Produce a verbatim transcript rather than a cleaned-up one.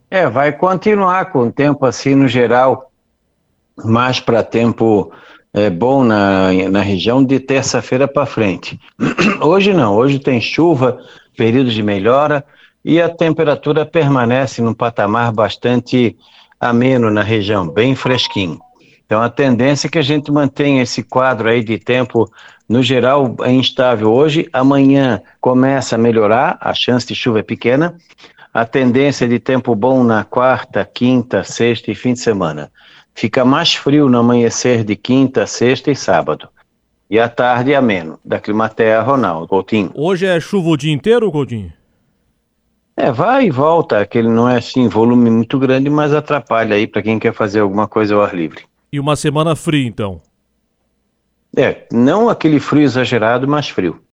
É, vai continuar com o tempo assim no geral, mais para tempo é, bom na, na região de terça-feira para frente. Hoje não, hoje tem chuva, períodos de melhora e a temperatura permanece num patamar bastante ameno na região, bem fresquinho. Então a tendência é que a gente mantenha esse quadro aí de tempo, no geral, é instável hoje, amanhã começa a melhorar, a chance de chuva é pequena, a tendência de tempo bom na quarta, quinta, sexta e fim de semana. Fica mais frio no amanhecer de quinta, sexta e sábado. E à tarde ameno. Da Climatea, Ronaldo Coutinho. Hoje é chuva o dia inteiro, Coutinho? É, vai e volta, aquele não é assim volume muito grande, mas atrapalha aí para quem quer fazer alguma coisa ao ar livre. E uma semana fria, então. É, não aquele frio exagerado, mas frio.